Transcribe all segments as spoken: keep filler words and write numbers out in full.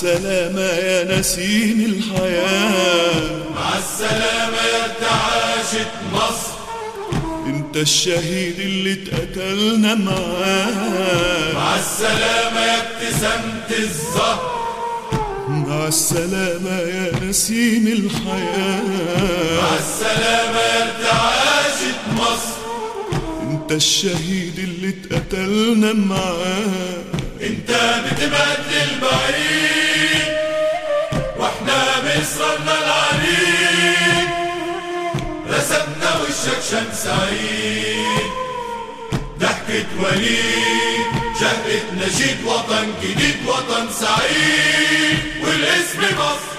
السلامة يا نسيم الحياة، مع السلامة يا ارتعاشت مصر، انت الشهيد اللي اتقتلنا معاه. مع السلامة يا ابتسامة الزهر، مع السلامة يا نسيم الحياة، مع السلامة يا ارتعاشت مصر، انت الشهيد اللي اتقتلنا معاه. انت بتبعد للبعيد واحنا بإصرارنا العنيد، رسمنا وشك شمس عيد، ضحكة وليد، شهقة نشيد، وطن جديد وطن سعيد، والاسم مصر.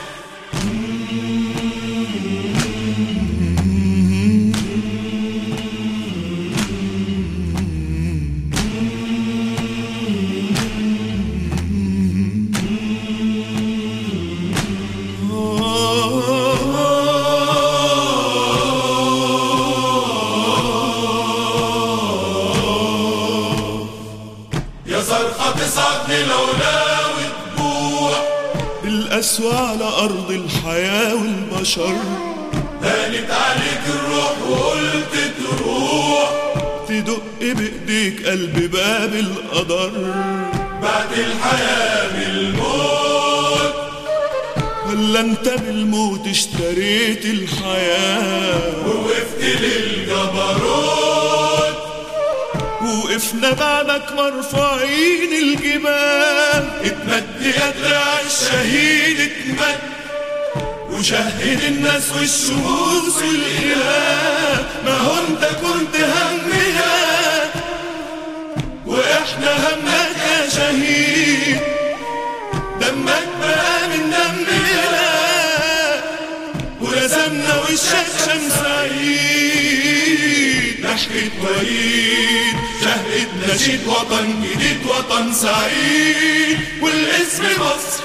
يا صرخة تصعد للعلا وتبوح بالقسوة على أرض الحياة والبشر، هانت عليك الروح وقلت تروح، تدق بإيديك قلب باب القدر، بعد الحياة بالموت، ولا انت بالموت اشتريت الحياة، ووقفت للجبروت، وقفنا بعدك مرفوعين الجبال، اتمد يا دراع الشهيد اتمد، وشهد الناس والشموس والإله، ما هو انت كنت همنا واحنا همك يا شهيد، دمك بقى من دمنا ورسمنا وشك شمس عيد، ضحكة وليد، شهقة نشيد، وطن جديد وطن سعيد، والاسم مصر.